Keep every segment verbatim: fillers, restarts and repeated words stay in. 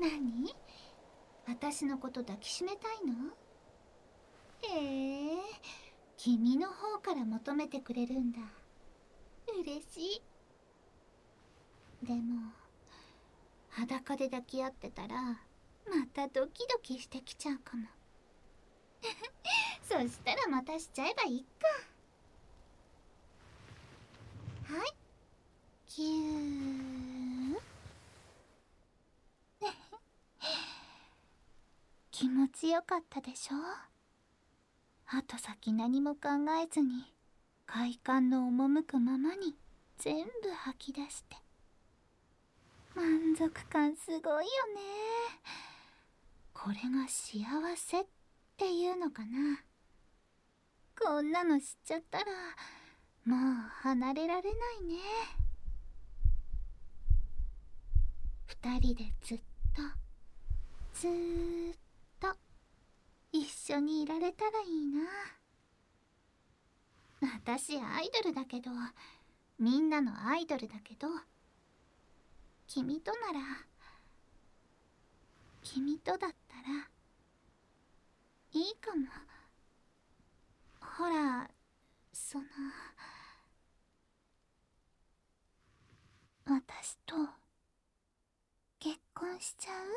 何？私のこと抱きしめたいの？へえ、君の方から求めてくれるんだ。嬉しい。でも裸で抱き合ってたらまたドキドキしてきちゃうかも。そしたらまたしちゃえばいいか。はい、キュー。気持ちよかったでしょ。後先何も考えずに快感の赴くままに全部吐き出して、満足感すごいよね。これが幸せっていうのかな。こんなの知っちゃったらもう離れられないね。二人でずっとずーっと一緒にいられたらいいな。私アイドルだけど、みんなのアイドルだけど、君となら、君とだったらいいかも。ほら、その、私と結婚しちゃう？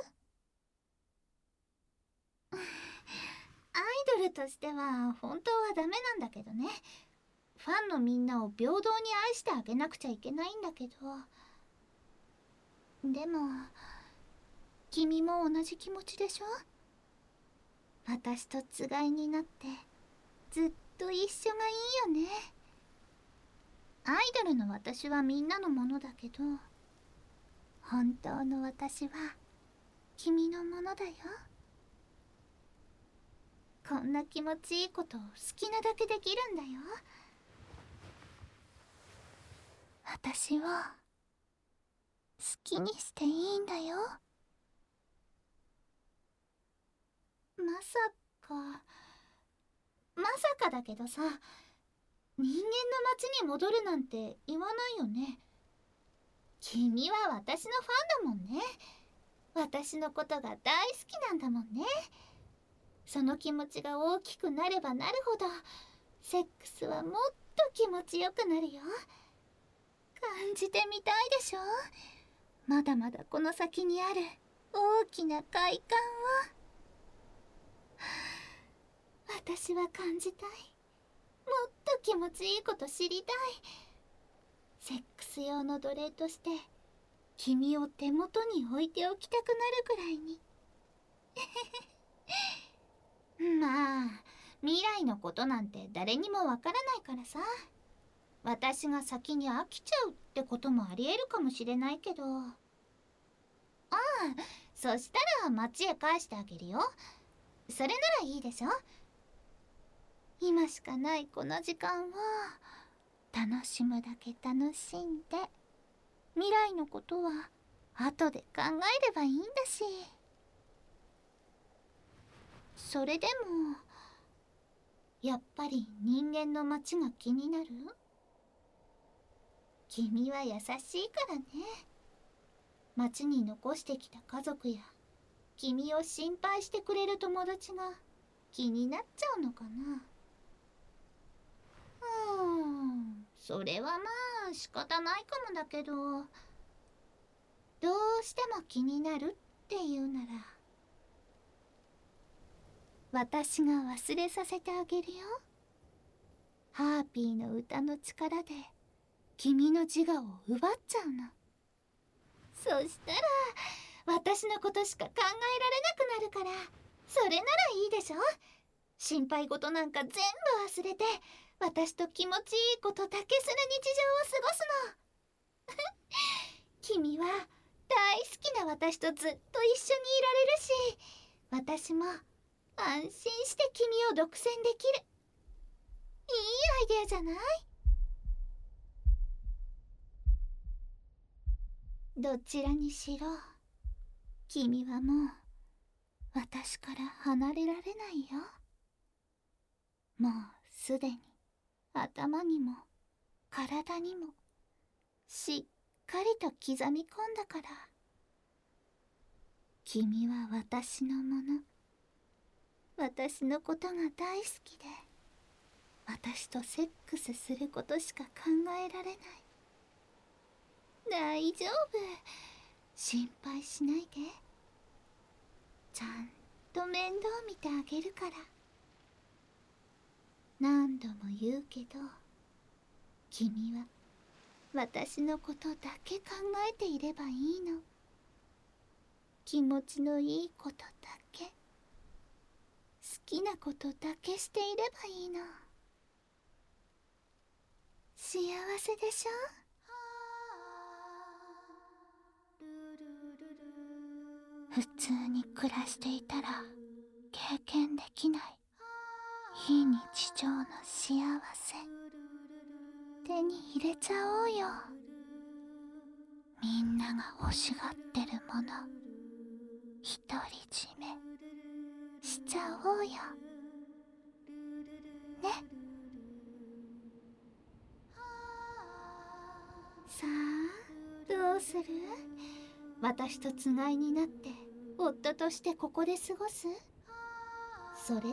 アイドルとしては本当はダメなんだけどね。ファンのみんなを平等に愛してあげなくちゃいけないんだけど、でも君も同じ気持ちでしょ？私とつがいになってずっと一緒がいいよね。アイドルの私はみんなのものだけど、本当の私は君のものだよ。こんな気持ちいいことを好きなだけできるんだよ。私を好きにしていいんだよ。まさかまさかだけどさ、人間の町に戻るなんて言わないよね。君は私のファンだもんね。私のことが大好きなんだもんね。その気持ちが大きくなればなるほど、セックスはもっと気持ちよくなるよ。感じてみたいでしょ？まだまだこの先にある大きな快感を。私は感じたい。もっと気持ちいいこと知りたい。セックス用の奴隷として君を手元に置いておきたくなるくらいに。まあ未来のことなんて誰にもわからないからさ。私が先に飽きちゃうってこともありえるかもしれないけど。ああ、そしたら町へ返してあげるよ。それならいいでしょ。今しかないこの時間を楽しむだけ楽しんで、未来のことは後で考えればいいんだし。それでもやっぱり人間の町が気になる？君は優しいからね。町に残してきた家族や君を心配してくれる友達が気になっちゃうのかな。うーん、それはまあ仕方ないかもだけど、どうしても気になるっていうなら私が忘れさせてあげるよ。ハーピーの歌の力で君の自我を奪っちゃうの。そしたら私のことしか考えられなくなるから、それならいいでしょ。心配事なんか全部忘れて私と気持ちいいことだけする日常を過ごすの。君は大好きな私とずっと一緒にいられるし、私も安心して君を独占できる。いいアイデアじゃない？どちらにしろ君はもう私から離れられないよ。もうすでに頭にも体にもしっかりと刻み込んだから。 君は私のもの。私のことが大好きで、私とセックスすることしか考えられない。大丈夫、心配しないで。ちゃんと面倒見てあげるから。何度も言うけど、君は私のことだけ考えていればいいの。気持ちのいいことだけ、好きなことだけしていればいいの。幸せでしょ？普通に暮らしていたら経験できない非日常の幸せ、手に入れちゃおうよ。みんなが欲しがってるもの、独り占めしちゃおうよね。さあ、どうする？私とつがいになって夫としてここで過ごす？それとも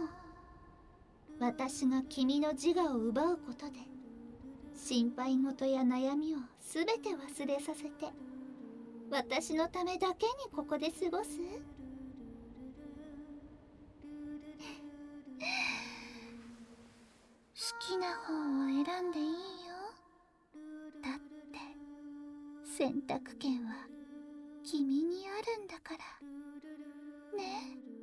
私が君の自我を奪うことで心配事や悩みをすべて忘れさせて私のためだけにここで過ごす？好きな方を選んでいいよ。だって選択権は君にあるんだからね。